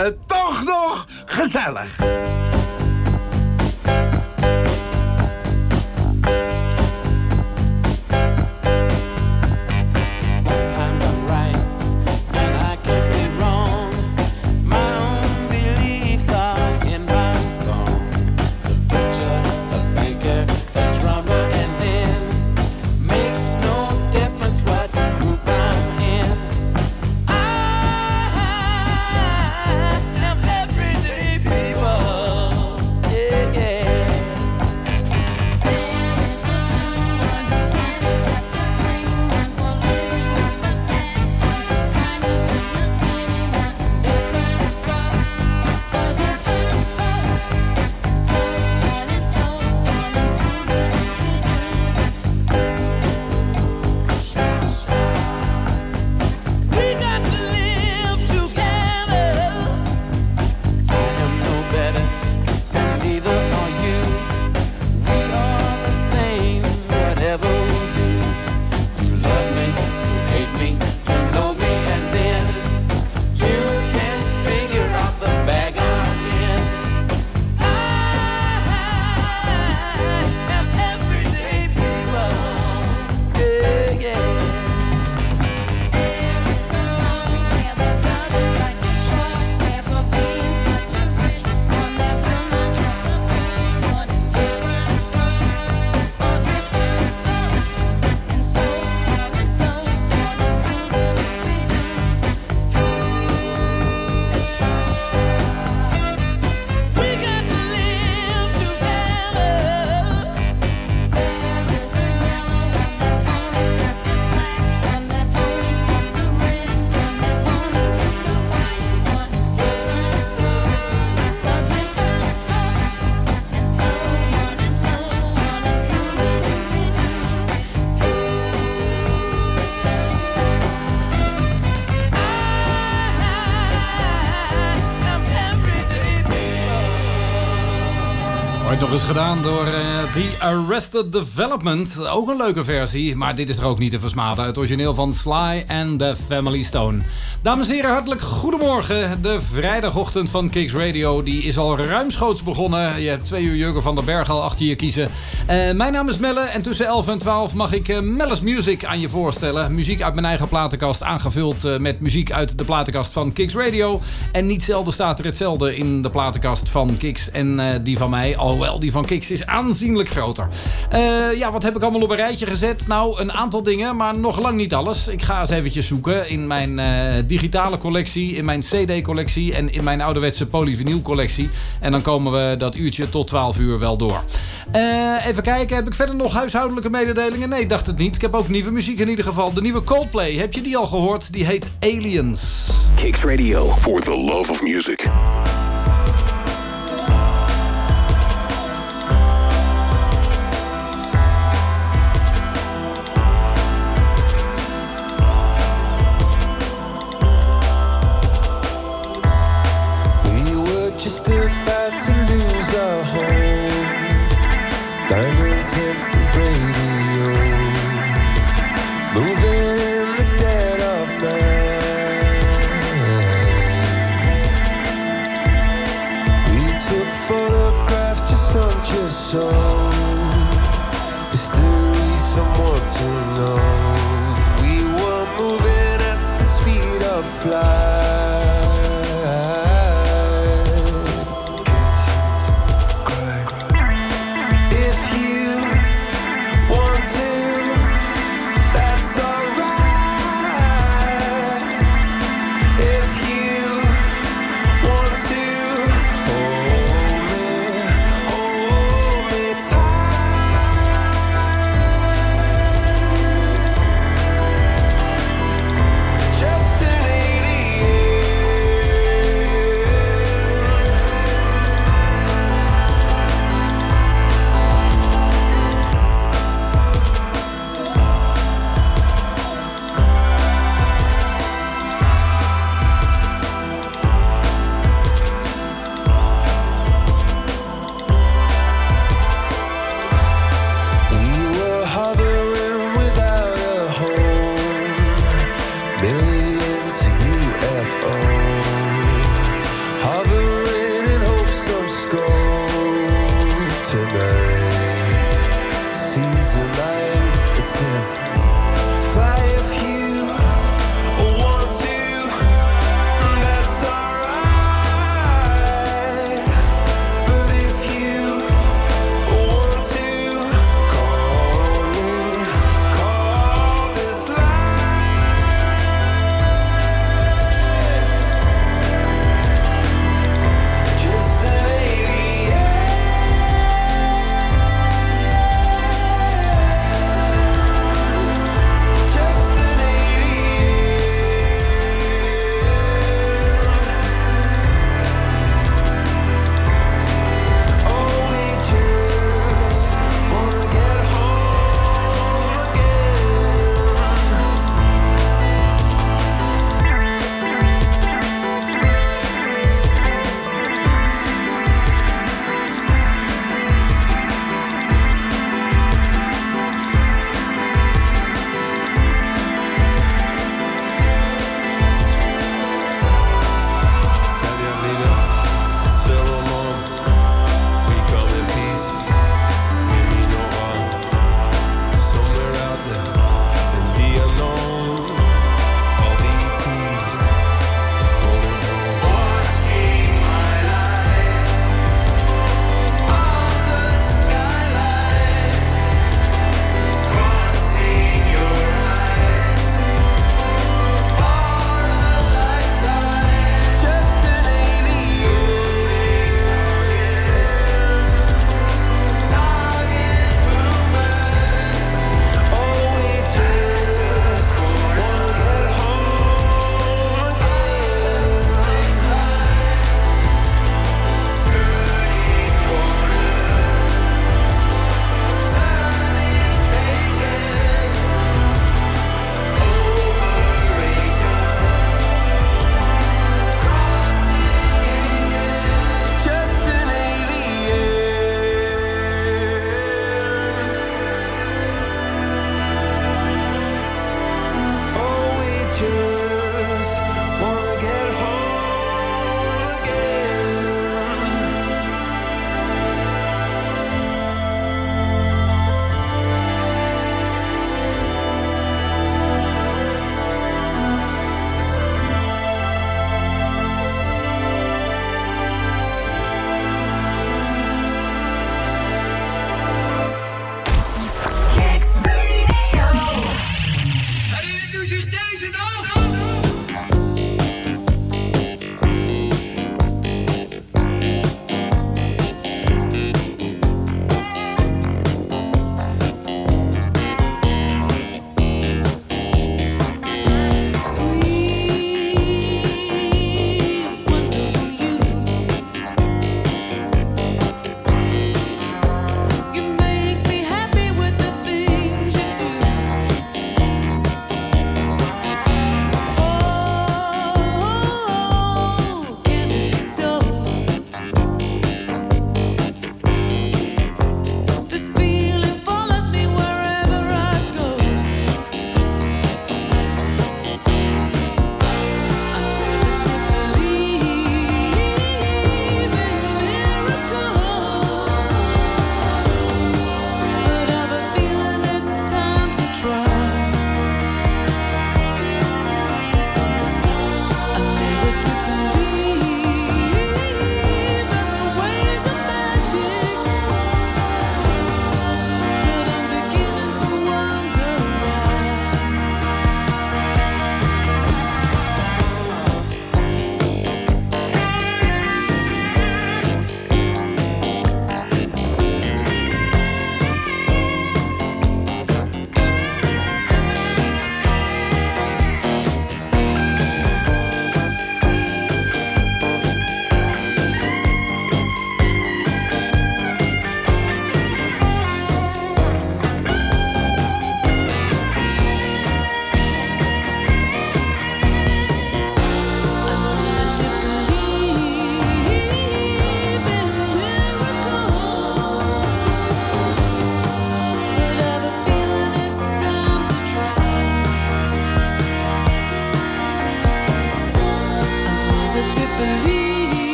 toch nog gezellig. Nog eens gedaan door The Arrested Development. Ook een leuke versie, maar dit is er ook niet te versmaden. Het origineel van Sly and the Family Stone. Dames en heren, hartelijk goedemorgen. De vrijdagochtend van Kicks Radio die is al ruimschoots begonnen. Je hebt 2 uur Jurgen van den Berg al achter je kiezen. Mijn naam is Melle en tussen 11 en 12 mag ik Melle's Music aan je voorstellen. Muziek uit mijn eigen platenkast, aangevuld met muziek uit de platenkast van Kicks Radio. En niet zelden staat er hetzelfde in de platenkast van Kicks en die van mij. Alhoewel, die van Kicks is aanzienlijk groter. Wat heb ik allemaal op een rijtje gezet? Nou, een aantal dingen, maar nog lang niet alles. Ik ga eens eventjes zoeken in mijn digitale collectie, in mijn CD-collectie en in mijn ouderwetse polyvinylcollectie. En dan komen we dat uurtje tot 12 uur wel door. Even kijken, heb ik verder nog huishoudelijke mededelingen? Nee, dacht het niet. Ik heb ook nieuwe muziek in ieder geval. De nieuwe Coldplay, heb je die al gehoord? Die heet Aliens. Kicks Radio, for the love of music. Diamonds in the radio, moving in the dead of night.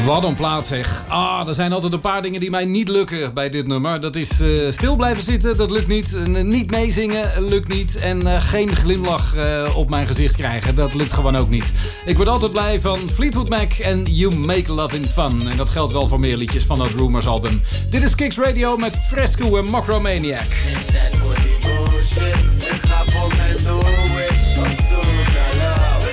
Wat een plaat zeg. Er zijn altijd een paar dingen die mij niet lukken bij dit nummer. Dat is stil blijven zitten, dat lukt niet. Niet meezingen, lukt niet. En geen glimlach op mijn gezicht krijgen, dat lukt gewoon ook niet. Ik word altijd blij van Fleetwood Mac en You Make Love in Fun. En dat geldt wel voor meer liedjes van dat Rumors album. Dit is Kicks Radio met Fresco en Mokromaniac. Ik ga voor mijn doel op zoek naar love.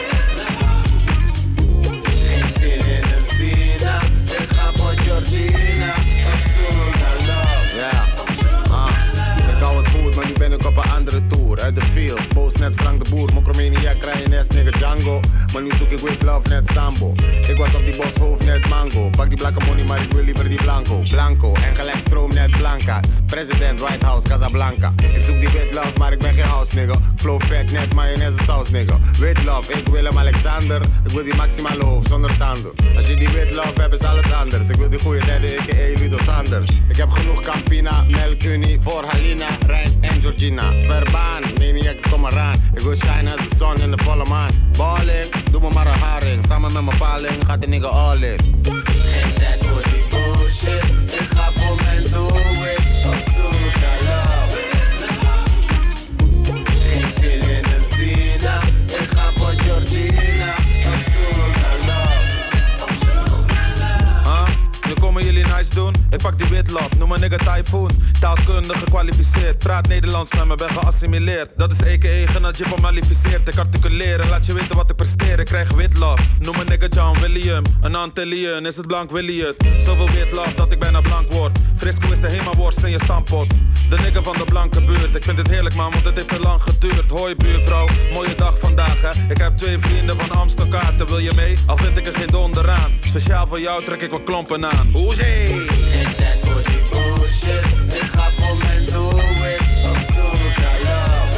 Geen zin in een zina. Ik ga voor Georgina op zoek naar love. Ja, ik hou het goed, maar nu ben ik op een andere tour. Uit de field, post net Frank de Boer. Mokromaniac, Kraaienest, nigga Django. Maar nu zoek ik with love net Sambo. Ik was op die boshoofd net mango. Pak die blakke money, maar ik wil liever die blanco. Blanco, en gelijk stroom net Blanca. President, White House, Casablanca. Ik zoek die with love, maar ik ben geen house nigga. Flow vet, net mayonaise saus nigga. With love, ik Willem Alexander. Ik wil die maximale hoofd zonder tanden. Als je die with love hebt, is alles anders. Ik wil die goede tijden, a.k.a. Ludo Sanders. Ik heb genoeg Campina, Melkunie voor Halina, Rijn en Georgina. Verbaan, maniac, ik kom eraan. Ik wil shine als de zon in de volle maan. Balling, doe me maar een haring. Samen met mijn paling, gaat de nigga all in. Geen tijd voor die bullshit. Ik ga voor mijn doel op zoek naar love. Geen zin in een zina. Ik ga voor Georgina op zoek naar love. Nu komen jullie nice doen. Ik pak die wit love, noem me nigga Typhoon. Taalkundig gekwalificeerd, praat Nederlands met me, ben geassimileerd. Dat is a.k.a. genadjip malificeerd. Ik articuleer en laat je weten wat ik presteer. Ik krijg wit love, noem me nigga John William. Een Antillian, is het blank, wil je het? Zoveel wit love dat ik bijna blank word. Frisco is de hema-worst in je stampot. De nigga van de blanke buurt. Ik vind het heerlijk man, want het heeft te lang geduurd. Hoi buurvrouw, mooie dag vandaag hè. Ik heb 2 vrienden van Amstelkaarten, wil je mee? Al vind ik er geen donder aan. Speciaal voor jou trek ik wat klompen aan. Hoezee! Geen tijd voor die bullshit. Ik ga voor mijn doel op zoek naar love.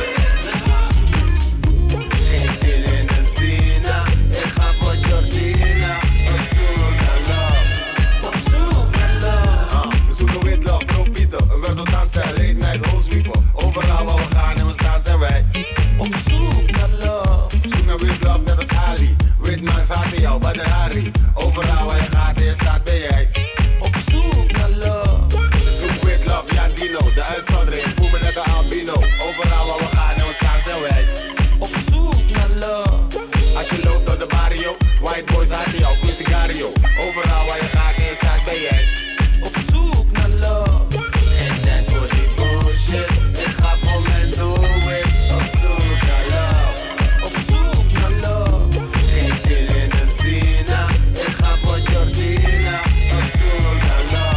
Geen zin in een zina. Ik ga voor Georgina op zoek naar love. Op zoek naar love. We zoeken with love, bro Pieter. Een word op dansstijl, late night, hoesweeper. Overal waar we gaan en we staan zijn wij. Op zoek naar love. Zoek naar with love, net als Ali. With man's hart in jou, bij de Harry. Overal waar je gaat en je staat ben jij. Op zoek naar love. Zoek with love, ja Dino. De uitzondering, voel me net een albino. Overal waar we gaan en we staan zijn wij. Op zoek naar love. Als je loopt door de barrio, white boys hart in jou, Quincy Gario. Overal waar je gaat en je staat ben jij. Op zoek naar love. Geen tijd voor die bullshit. Ik ga voor mijn doel op zoek naar love. Op zoek naar love. Geen zin in een zina. Ik ga voor Georgina op zoek naar love.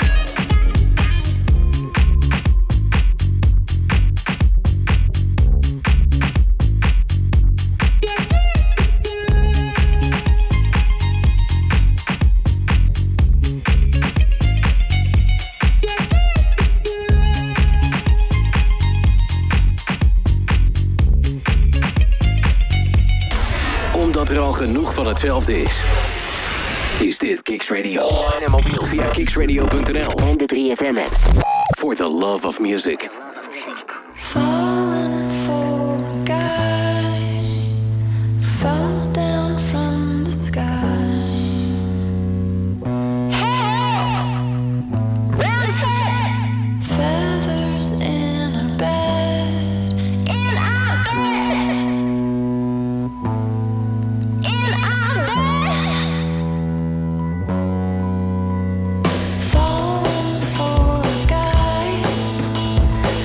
Omdat er al genoeg van hetzelfde is dit Kicks Radio. Online en mobiel via kicksradio.nl en de 3FM app. For the love of music. Falling for a guy, fell down from the sky. Hey, round his head, feathers in our bed, in our bed, in our bed. Falling for a guy,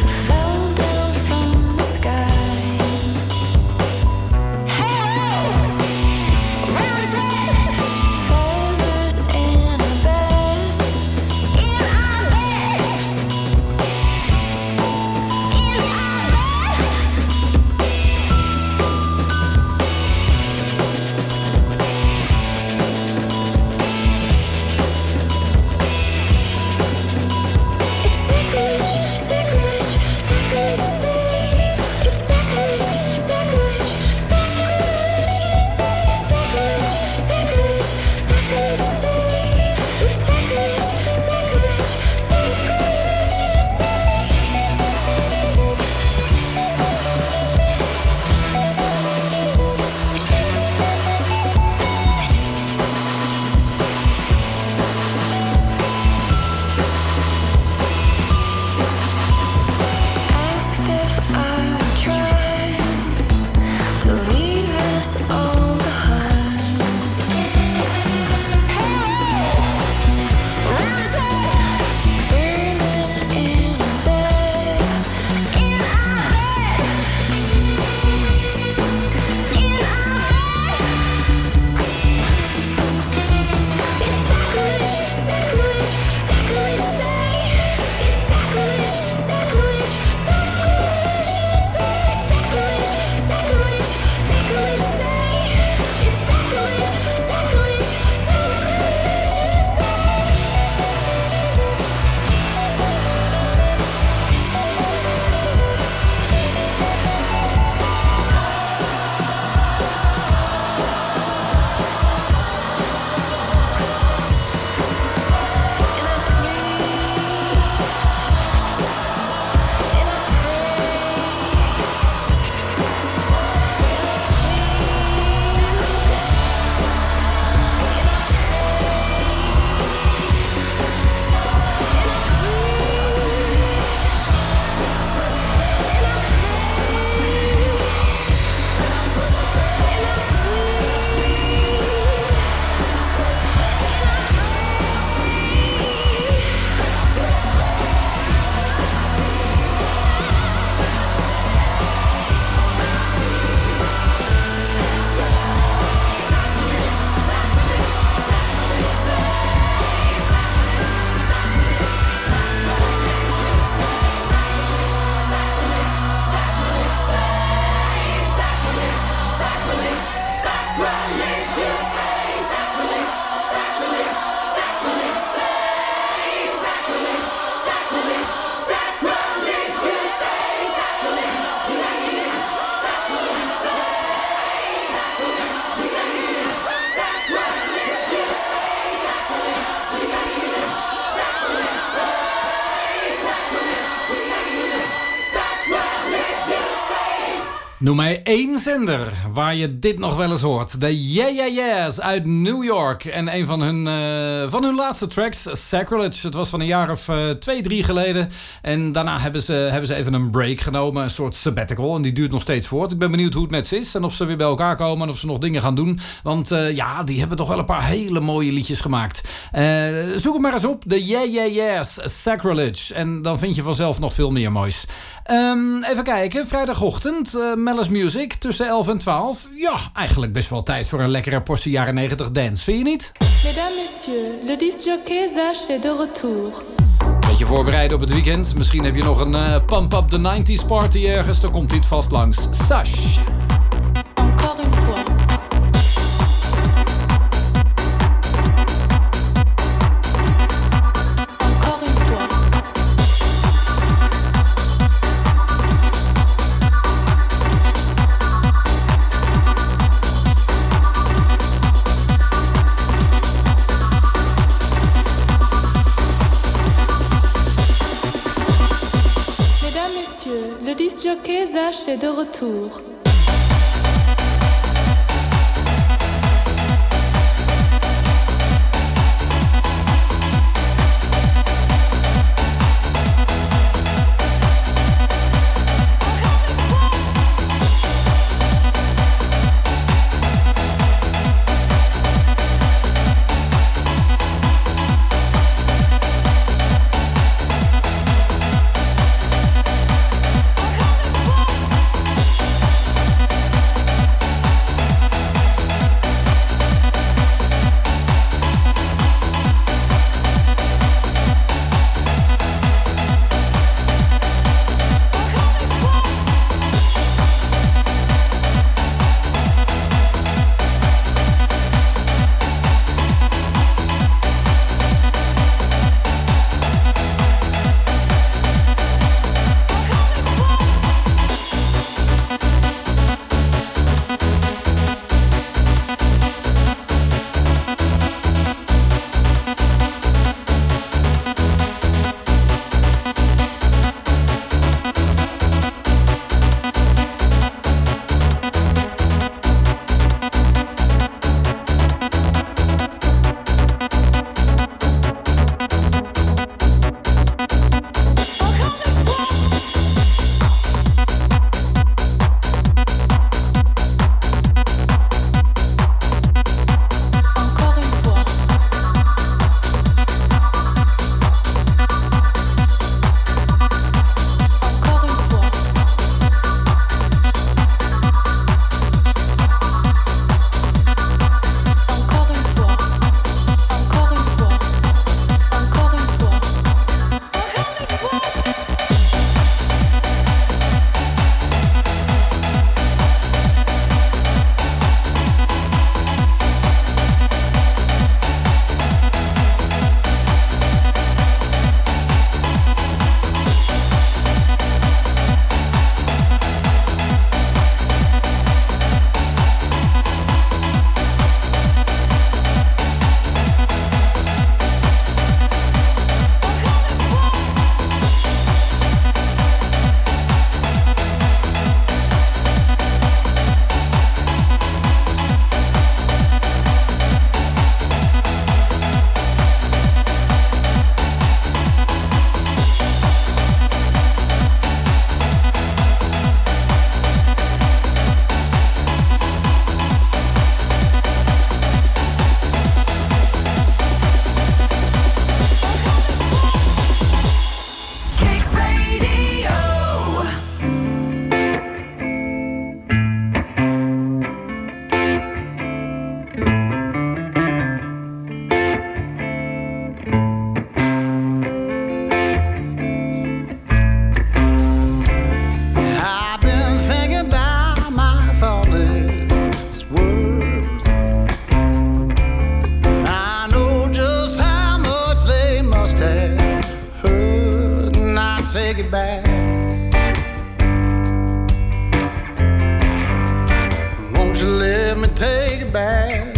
Noem mij één zender waar je dit nog wel eens hoort. De Yeah Yeah Yeahs uit New York. En een van hun laatste tracks, Sacrilege. Het was van een jaar of 2, 3 geleden. En daarna hebben ze even een break genomen. Een soort sabbatical. En die duurt nog steeds voort. Ik ben benieuwd hoe het met ze is. En of ze weer bij elkaar komen. En of ze nog dingen gaan doen. Want die hebben toch wel een paar hele mooie liedjes gemaakt. Zoek het maar eens op. De Yeah Yeah Yeahs, Sacrilege. En dan vind je vanzelf nog veel meer moois. Even kijken. Vrijdagochtend. Mellis Music tussen 11 en 12. Ja, eigenlijk best wel tijd voor een lekkere portie jaren 90 dance. Vind je niet? Mesdames, messieurs, le disc-jockey Zach est de retour. Beetje voorbereiden op het weekend. Misschien heb je nog een Pump Up the 90s party ergens. Dan komt dit vast langs. Sash. Encore une fois. Le disc-jockey Zach est de retour. take it back. Won't you let me take it back?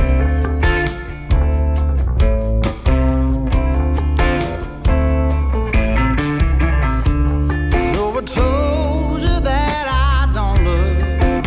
No, I told you that I don't love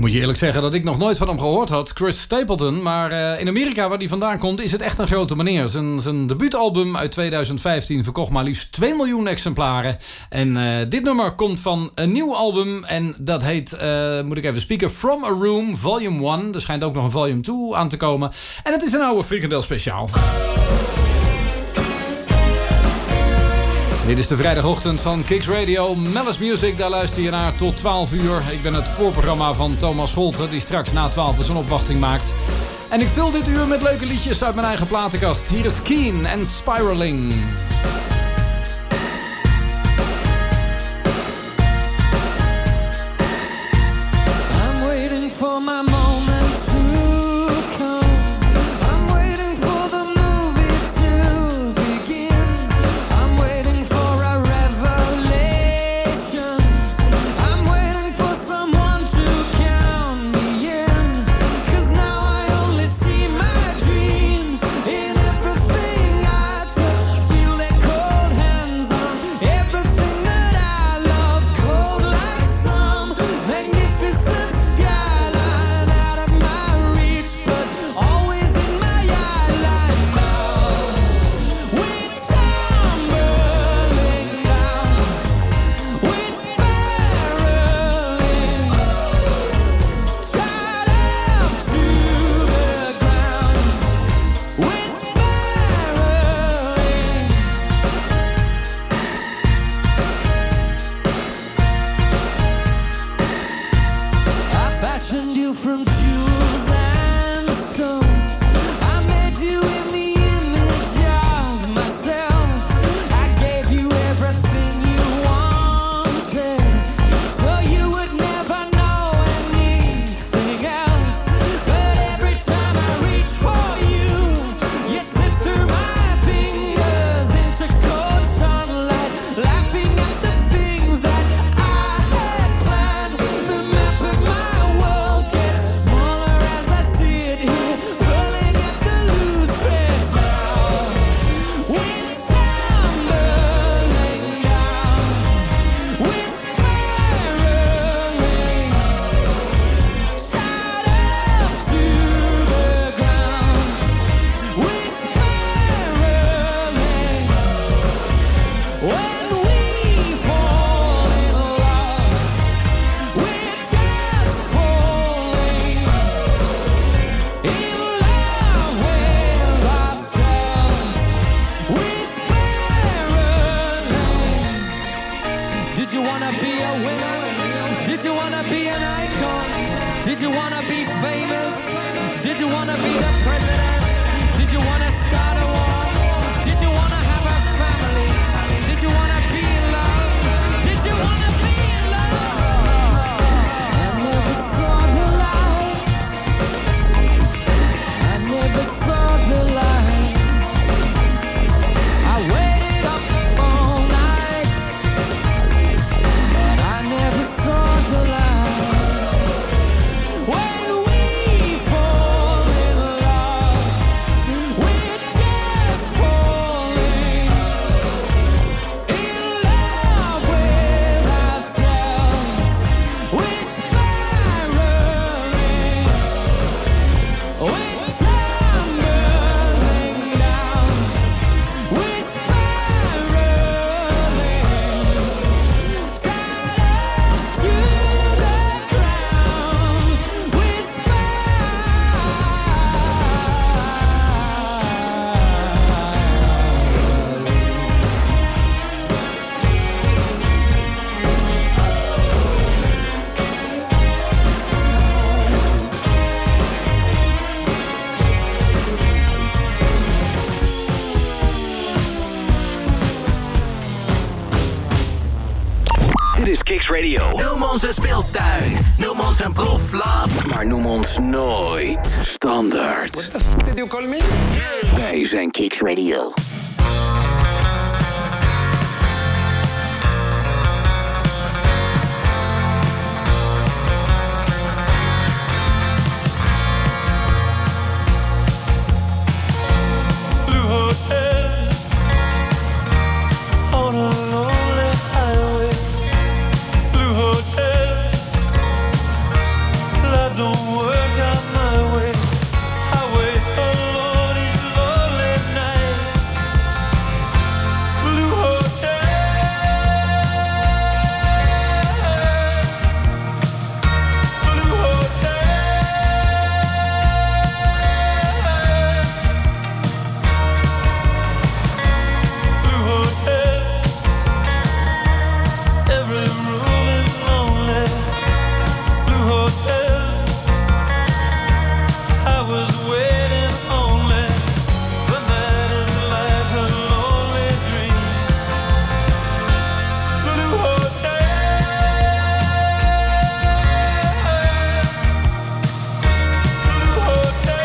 Moet je eerlijk zeggen dat ik nog nooit van hem gehoord had. Chris Stapleton. Maar in Amerika, waar hij vandaan komt, is het echt een grote meneer. Zijn debuutalbum uit 2015 verkocht maar liefst 2 miljoen exemplaren. En dit nummer komt van een nieuw album. En dat heet, moet ik even spieken, From a Room Volume 1. Er schijnt ook nog een Volume 2 aan te komen. En het is een oude frikandel speciaal. Dit is de vrijdagochtend van Kicks Radio, Mellis Music. Daar luister je naar tot 12 uur. Ik ben het voorprogramma van Thomas Scholten, die straks na 12 zijn opwachting maakt. En ik vul dit uur met leuke liedjes uit mijn eigen platenkast. Hier is Keen en Spiraling. I'm waiting for my moment to come. I'm waiting for the movie to begin. I'm waiting for a revelation. I'm waiting for someone to count me in. 'Cause now I only see my dreams in everything I touch. Feel their cold hands on everything that I love. Cold like some magnificent skyline out of my reach, but always in my eyeline. Now we're tumbling down, we're spiraling, tied up to the ground. We're spiraling. I fashioned you from jewels and stone. I made you in the image of myself. I gave you everything you wanted, so you would never know anything else. But every time I reach for you, you slip through my fingers into cold sunlight, laughing at the things that I had planned. The map of my world gets smaller as I see it here, pulling at the loose threads. Now we're tumbling down, we're spiraling, tied up to the ground. We're spiraling. When we fall in love, we're just falling in love with ourselves. We're spiraling. Did you wanna be a winner? Did you wanna be an icon? Did you wanna be famous? Did you wanna be the president? Did you wanna start a war? Did you wanna have a family? Did you wanna be in love? Did you wanna be in love? I never saw the light. I never saw the light. I waited up all night, but I never saw the light. When we fall in love, we're just falling in love with ourselves. We're spiraling, we're tumbling down, we're spiraling, tied up to the ground. We're Dit is Kicks Radio. Noem ons een speeltuin. Noem ons een proflab. Maar noem ons nooit standaard. Did you call me? Wij zijn Kicks Radio. Blue hotel on a lonely highway. Blue hotel. life don't work out my way. I wait alone each lonely night. Blue hotel. Blue hotel. Blue hotel. Every room is lonely. Blue hotel. I was waiting only, but that is like a lonely dream. Blue hotel. Blue hotel.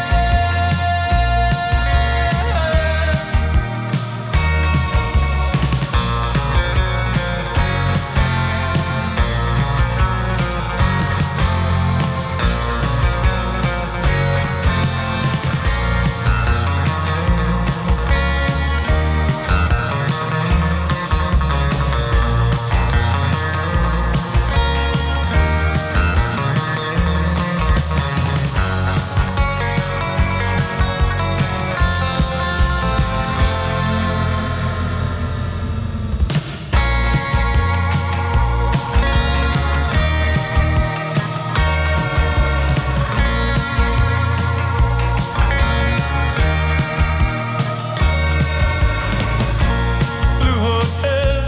Blue hotel.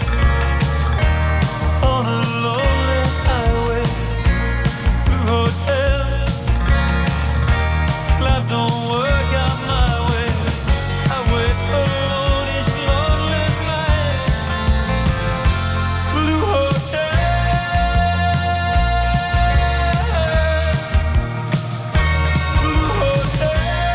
On a lonely highway. Blue hotel. Life don't work out my way. I wait alone each lonely night. Blue hotel. Blue hotel.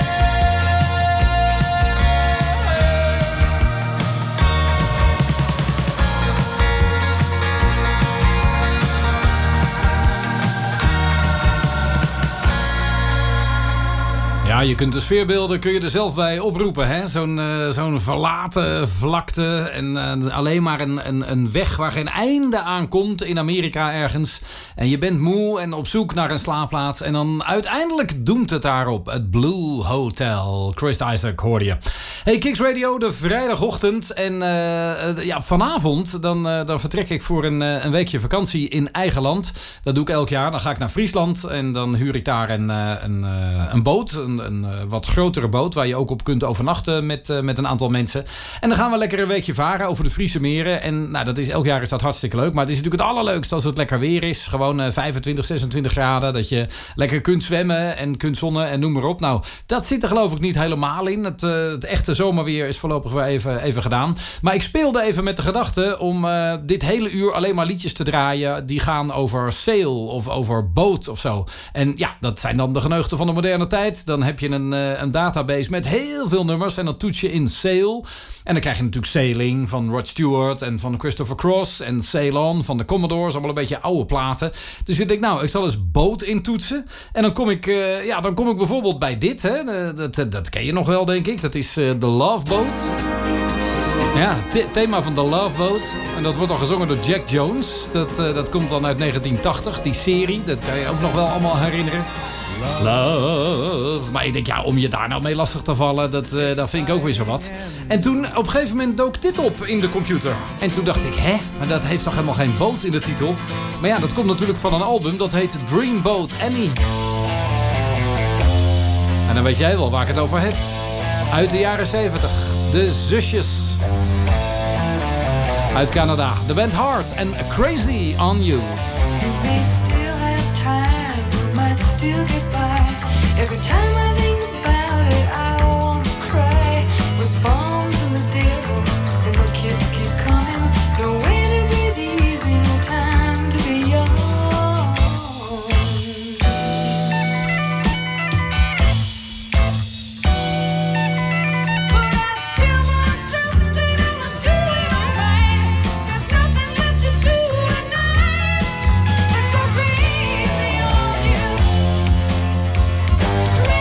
Ja, je kunt de sfeerbeelden kun je er zelf bij oproepen. Hè? Zo'n verlaten vlakte en alleen maar een weg waar geen einde aan komt in Amerika ergens. En je bent moe en op zoek naar een slaapplaats. En dan uiteindelijk doemt het daarop. Het Blue Hotel. Chris Isaak hoorde je. Hey, Kicks Radio, de vrijdagochtend. En ja, vanavond dan vertrek ik voor een weekje vakantie in eigen land. Dat doe ik elk jaar. Dan ga ik naar Friesland en dan huur ik daar een boot. Een wat grotere boot waar je ook op kunt overnachten met een aantal mensen. En dan gaan we lekker een weekje varen over de Friese meren. En nou, elk jaar is dat hartstikke leuk. Maar het is natuurlijk het allerleukste als het lekker weer is. Gewoon 25, 26 graden. Dat je lekker kunt zwemmen en kunt zonnen en noem maar op. Nou, dat zit er geloof ik niet helemaal in. Het echte zomerweer is voorlopig weer even gedaan. Maar ik speelde even met de gedachte om dit hele uur alleen maar liedjes te draaien die gaan over sail of over boot of zo. En ja, dat zijn dan de geneugten van de moderne tijd. Dan heb je een database met heel veel nummers en dan toets je in sail. En dan krijg je natuurlijk Sailing van Rod Stewart en van Christopher Cross en Sail On van de Commodores. Allemaal een beetje oude platen. Dus ik denk, nou, ik zal eens boot intoetsen. En dan kom ik bijvoorbeeld bij dit. Hè? Dat ken je nog wel, denk ik. Dat is The Love Boat. Ja, het thema van The Love Boat. En dat wordt al gezongen door Jack Jones. Dat komt dan uit 1980, die serie. Dat kan je ook nog wel allemaal herinneren. Love. Maar ik denk, ja, om je daar nou mee lastig te vallen, dat vind ik ook weer zo wat. En toen, op een gegeven moment dook dit op in de computer. En toen dacht ik, maar dat heeft toch helemaal geen boot in de titel? Maar ja, dat komt natuurlijk van een album, dat heet Dreamboat Annie. En dan weet jij wel waar ik het over heb. Uit de jaren 70. De zusjes. Uit Canada. De band Heart en Crazy on You. Still get by. Every time I think about it, I want to cry. With bombs and the devil, and the kids keep coming. No way to breathe easy, no time to be young. But I tell myself that I'm doing alright. There's nothing left to do tonight. Let's go crazy on you. Crazy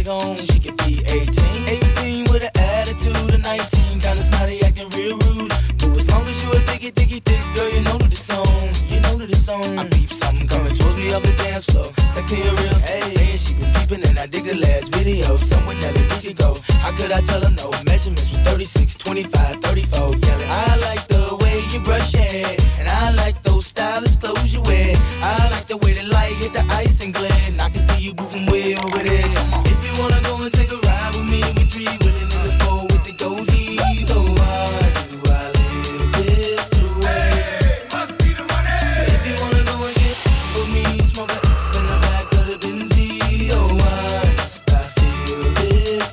bag on. She could be 18, 18 with an attitude of 19, kinda snotty, acting real rude. But as long as you a thick, girl, you know that it's on. You know that it's on. I peep something coming towards me up the dance floor. Sexy and real, saying she been peeping and I dig the last video. Somewhere that we could go. How could I tell her no? Measurements was 36, 25, 34, yelling. I like the way you brush your hair, and I like those stylish clothes you wear. I like the way the light hit the ice and glare, and I can see you moving way over there. If you wanna go and take a ride with me, we three willing in the four with the goldies. Oh, why do I live this way? Must be the money. If you wanna go and get with me, smoke it in the back of the Benz. Oh, why must I feel this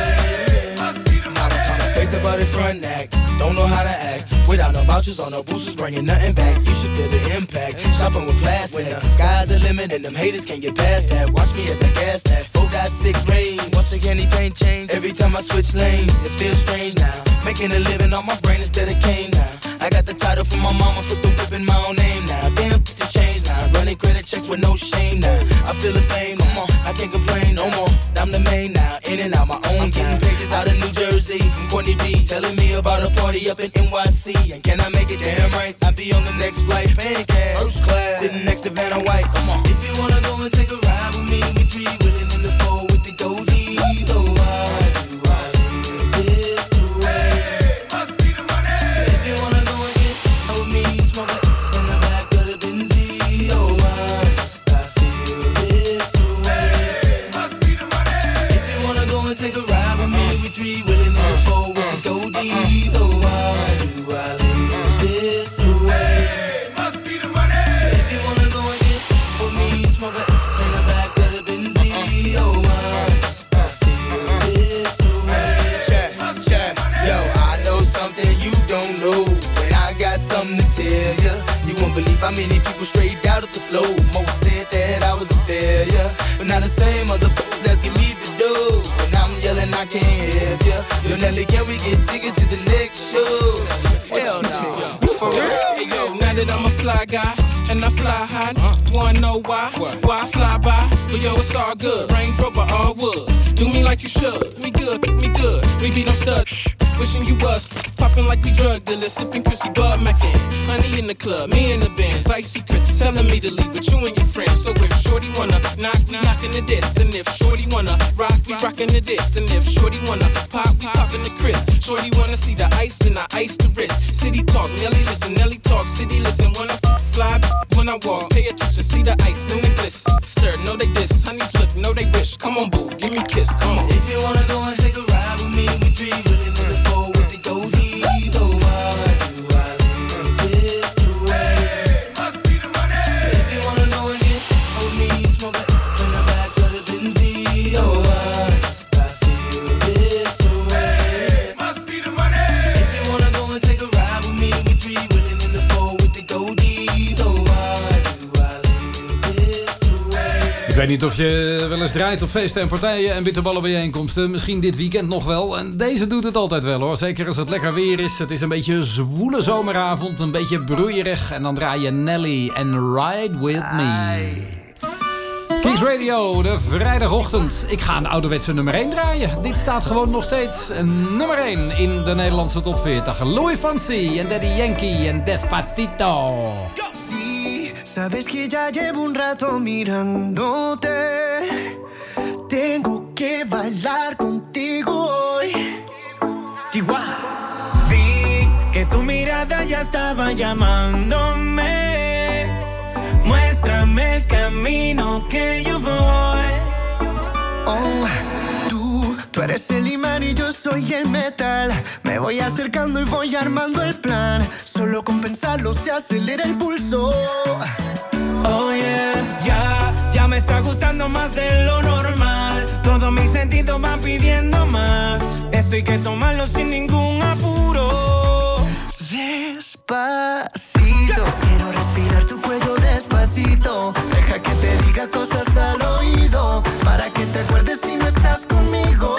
way? Must be the money. Face about the front act, don't know how to act. Without no vouchers or no boosters, bringing nothing back. You should feel the impact. Shopping with plastic. When the sky's the limit and them haters can't get past that. Watch me as I gas that 4.6 range. Once again, anything change. Every time I switch lanes, it feels strange now. Making a living on my brain instead of cane now. I got the title from my mama, put the whip in my own name now. Damn, the change now. Running credit checks with no shame now. I feel the fame, no more. I can't complain no more. I'm the main now, in and out my own. I'm getting pages out of New Jersey from Courtney B, telling me about a party up in NYC. And can I make it damn right? I'll be on the next flight, paying cash, first class, sitting next to Vanna White. Come on. If you wanna go and take a ride with me, we three willing in the four with the goldies. Oh, why do I live this way? Must be the money. If you wanna go and get with me, smoke it in the back of the Benz. Oh, why must I feel this way? Must be the money. If you wanna go and take a ride with me, we three willing in the four with the goldies. Oh, why do I live this way? Must be the money. If you wanna go and get with me, smoke it in the back of the Benz. Oh, why must I feel this way? Check, check. Yo, I know something you don't know, and I got something to tell ya. You won't believe how many people straight out of the flow. Most said that I was a failure, but now the same motherfuckers asking me to do. And I'm yelling, I can't help ya. Yo, Nelly, can we get tickets to the next show? Hell no. You for real? Hey, yo, now that I'm a fly guy and I fly high, wanna know why? Why I fly by? But yo, it's all good. Range Rover, all wood. Do me like you should. Me good, me good. We be no studs. Wishing you was popping like we drug dealers, sipping Chrissy Bud Mackin. Honey in the club, me in the bands, icy Chris telling me to leave with you and your friends. So if Shorty wanna knock, we knockin' the diss, and if Shorty wanna rock, we rockin' the diss, and if Shorty wanna pop, we poppin' the Chris. Shorty wanna see the ice, then I ice the wrist. City talk, Nelly listen, Nelly talk, city listen. When I fly, when I walk, pay attention, see the ice and the bliss. Stir, know they diss, honeys look, know they wish. Come on, boo, give me a kiss, come on. If you wanna go and take a ride with me, we three willing in the four with the goldies. Oh, why do I live this way? Must be the money. If you wanna go and get with me, smoke it in the back of the Benz. Oh, why must I feel this way? Must be the money. If you wanna go and take a ride with me, we three willing in the four with the goldies. Oh, why do I live this way? Ik weet niet of je wel eens draait op feesten en partijen en bitterballenbijeenkomsten. Misschien dit weekend nog wel. En deze doet het altijd wel hoor. Zeker als het lekker weer is. Het is een beetje een zwoele zomeravond. Een beetje broeierig. En dan draai je Nelly en Ride With Me. Kicks Radio, de vrijdagochtend. Ik ga een ouderwetse nummer 1 draaien. Dit staat gewoon nog steeds nummer 1 in de Nederlandse top 40. Louis Fonsi en Daddy Yankee en Despacito. Sí, sabes que ya llevo un rato mirándote. Tengo que bailar contigo hoy. Chihuahua. Vi que tu mirada ya estaba llamándome. Muéstrame el camino que yo voy. Oh, tú eres el imán y yo soy el metal. Me voy acercando y voy armando el plan. Solo con pensarlo se acelera el pulso. Oh yeah, ya me está gustando más de lo normal. Todos mis sentidos van pidiendo más. Esto hay que tomarlo sin ningún apuro. Despacito, quiero respirar tu cuello despacito. Deja que te diga cosas al oído, para que te acuerdes si no estás conmigo.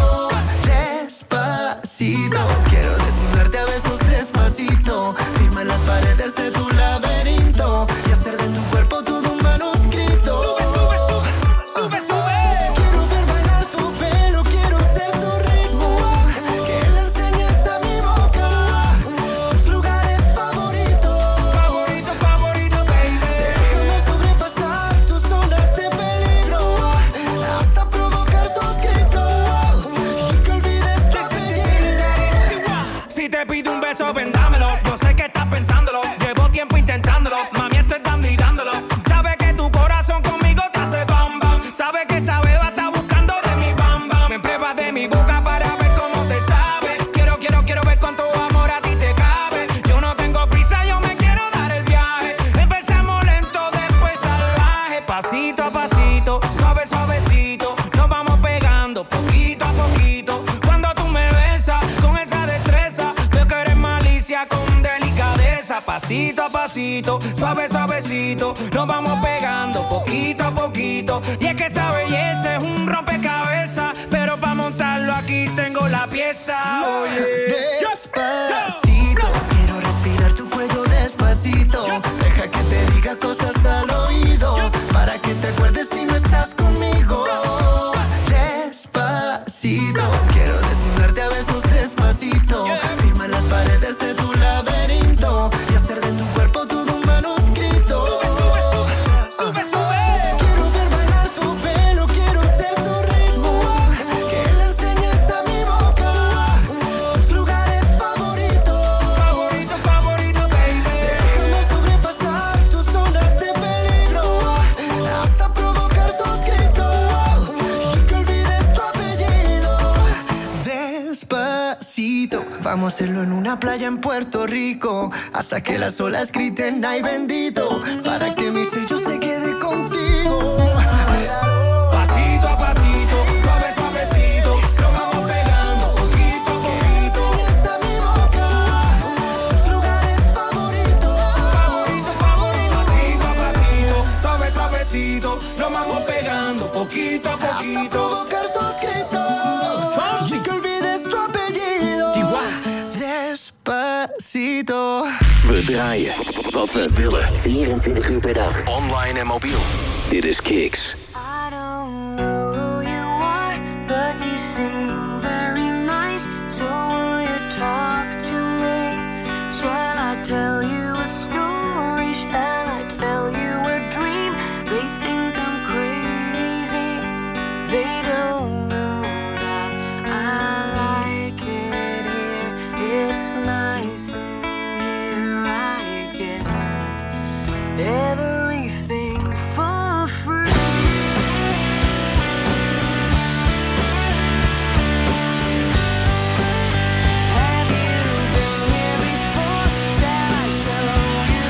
Despacito, quiero desnudarte a besos despacito. Firma en las paredes de tu laberinto y hacer de tu cuerpo todo un manuscrito. Sube, sube, sube, sube, sube. Quiero ver bailar tu cabeza, pasito a pasito, suave, suavecito, nos vamos pegando poquito a poquito. Y es que esa belleza es un rompecabezas, pero para montarlo aquí tengo la pieza. Oye, despacito, quiero respirar tu cuello despacito. Deja que te diga cosas al oído, para que te acuerdes si no estás conmigo. Despacito, quiero desnudarte a besos despacito. Firma las paredes de tu laberinto y hacer de tu cuerpo todo un manuscrito. Sube, sube. Quiero ver bailar tu pelo, quiero ser tu ritmo. Que le enseñes a mi boca tus lugares favoritos. Favorito, favorito, baby. Déjame sobrepasar tus zonas de peligro, hasta provocar tus gritos y que olvides tu apellido. Despacito, vamos a hacerlo en una playa en Puerto Rico, hasta que las olas griten ay bendito, para que mi sello se quede contigo. Pasito a pasito, suave, suavecito, nos vamos pegando poquito a poquito. Enseñas a mi boca tus lugares favoritos. Favorito, favorito. Pasito a pasito, suave, suavecito, nos vamos pegando poquito a Hasta poquito. provocar tus gritos y que olvides tu apellido. Despacito. We draaien wat we willen. 24 uur per dag. Online en mobiel. Dit is Kicks. I don't know who you are, but you seem very nice. So will you talk to me? Shall I tell you a story? Shall I tell you a dream? They think I'm crazy. They don't know that I like it here. It's nice in here. I get everything for free. Have you been here before? Shall I show you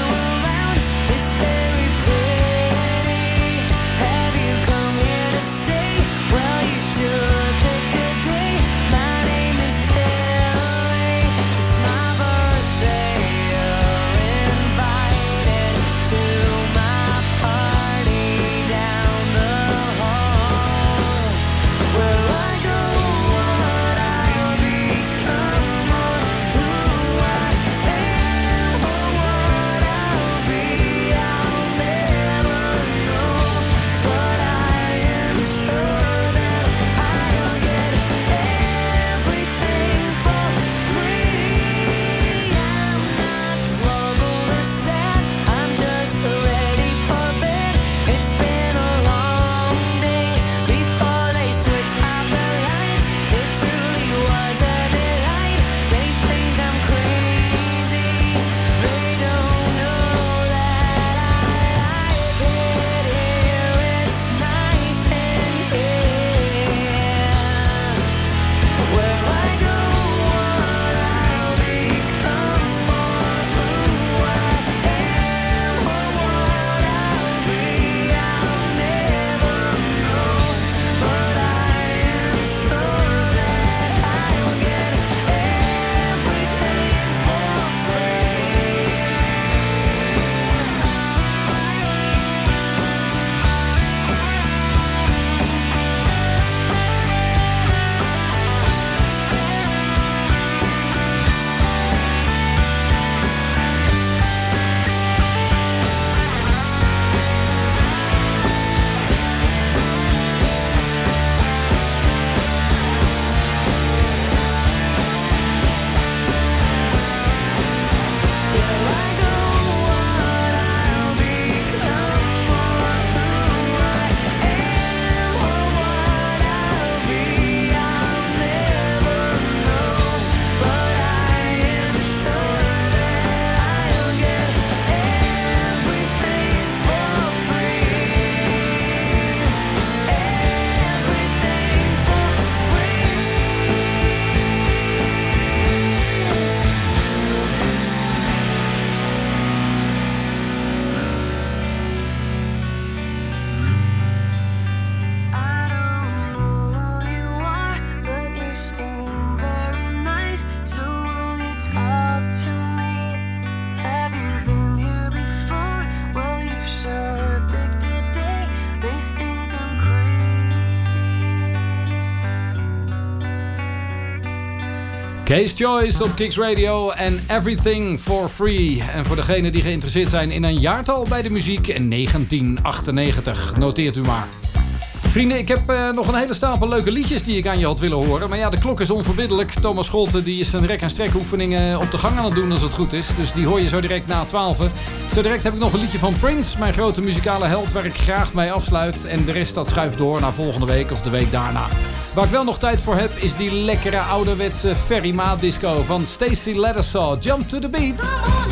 Case Choice op Kicks Radio en Everything for Free. En voor degenen die geïnteresseerd zijn in een jaartal bij de muziek, in 1998. Noteert u maar. Vrienden, ik heb nog een hele stapel leuke liedjes die ik aan je had willen horen. Maar ja, de klok is onverbiddelijk. Thomas Scholten die is zijn rek- en strekoefeningen op de gang aan het doen als het goed is. Dus die hoor je zo direct na 12. Zo direct heb ik nog een liedje van Prince, mijn grote muzikale held, waar ik graag mee afsluit. En de rest dat schuift door naar volgende week of de week daarna. Waar ik wel nog tijd voor heb is die lekkere ouderwetse Ferry Maat disco van Stacey Lattisaw. Jump to the beat.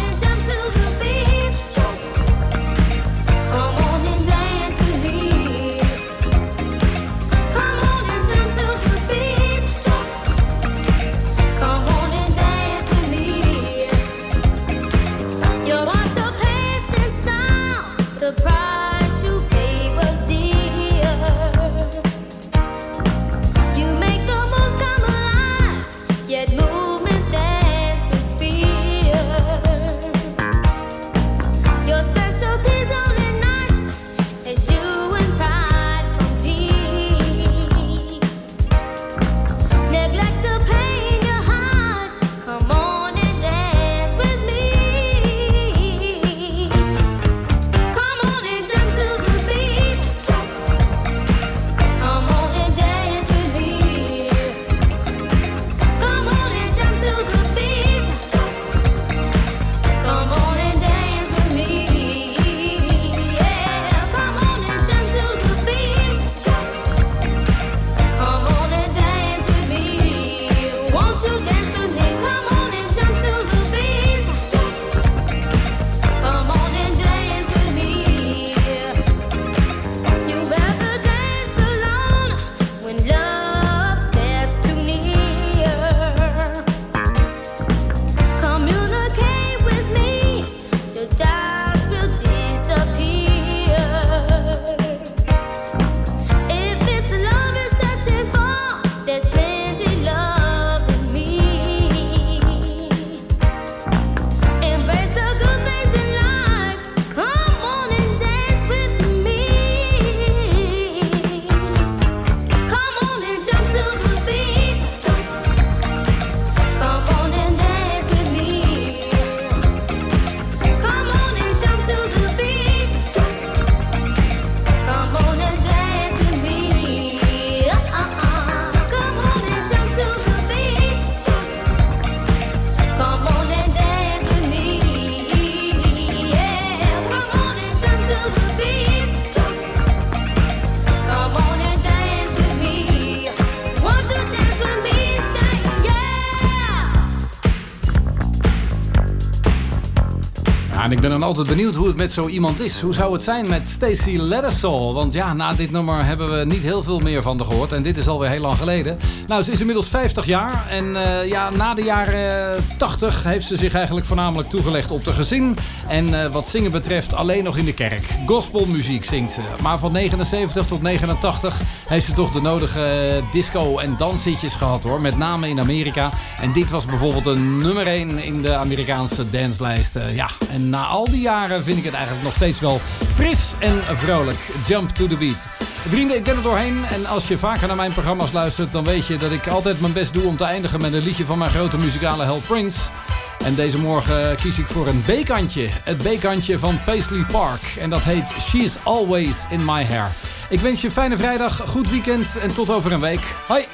Ik ben dan altijd benieuwd hoe het met zo iemand is. Hoe zou het zijn met Stacey Lattisaw? Want ja, na dit nummer hebben we niet heel veel meer van haar gehoord. En dit is alweer heel lang geleden. Nou, ze is inmiddels 50 jaar. En na de jaren 80 heeft ze zich eigenlijk voornamelijk toegelegd op de gezin. En wat zingen betreft alleen nog in de kerk. Gospelmuziek zingt ze. Maar van 79 tot 89 heeft ze toch de nodige disco- en danshitjes gehad hoor. Met name in Amerika. En dit was bijvoorbeeld een nummer 1 in de Amerikaanse danslijst. En na al die jaren vind ik het eigenlijk nog steeds wel fris en vrolijk. Jump to the beat. Vrienden, ik ben er doorheen. En als je vaker naar mijn programma's luistert, dan weet je dat ik altijd mijn best doe om te eindigen met een liedje van mijn grote muzikale held Prince. En deze morgen kies ik voor een B-kantje. Het B-kantje van Paisley Park. En dat heet She's Always in My Hair. Ik wens je een fijne vrijdag, goed weekend en tot over een week. Hoi!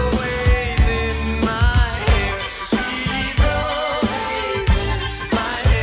My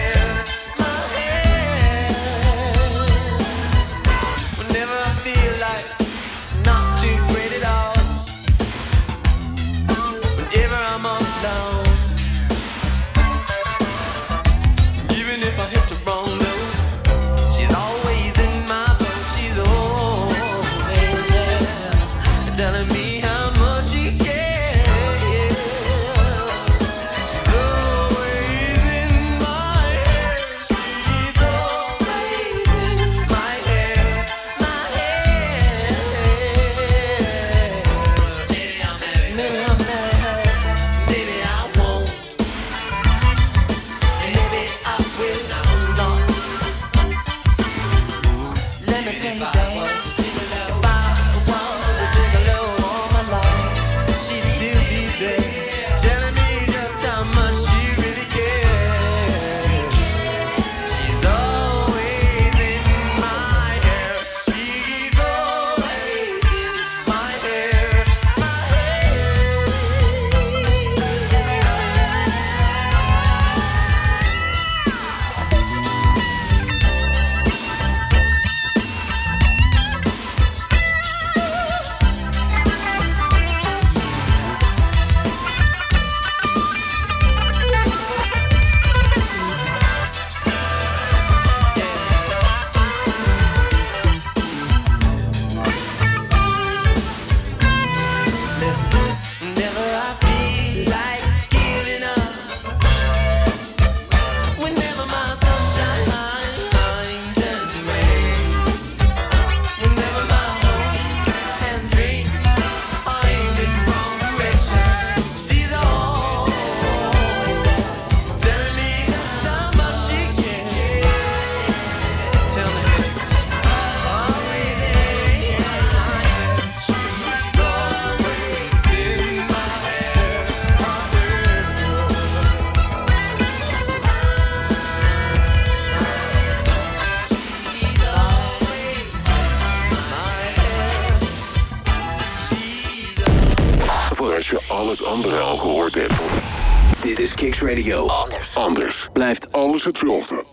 het andere al gehoord hebt. Dit is Kicks Radio. Anders blijft alles hetzelfde.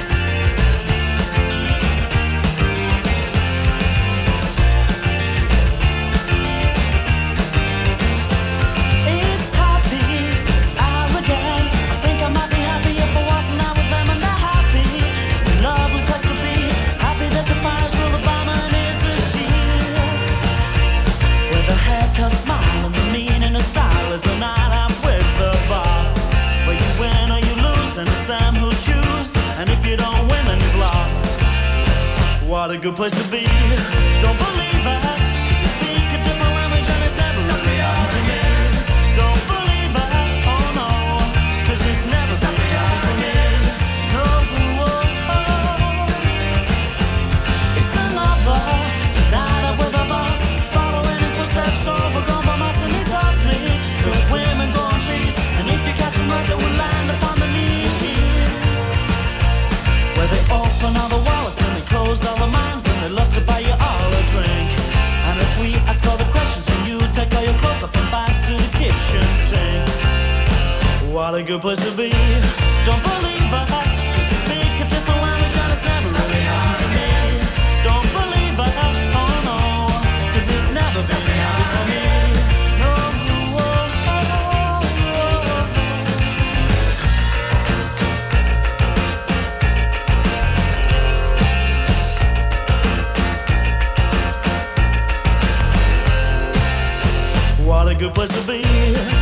What a good place to be. Don't believe it, 'cause you speak a different language and it's never really happened to me. Don't believe it, oh no, 'cause it's never really happened to me. No, it's another night out with a boss, following in footsteps overgrown by moss, and he talks me. Good women go on trees, and if you catch them right, they will land upon the knees. Where they open all the wallets and they close all the minds, and they love to buy you all a drink. And if we ask all the questions, and you take all your clothes up and back to the kitchen sink. What a good place to be. Don't believe it, 'cause you speak a different language and it's never really happened to me. Don't believe it, oh no, 'cause it's never been happened for me. No, what a good place to be.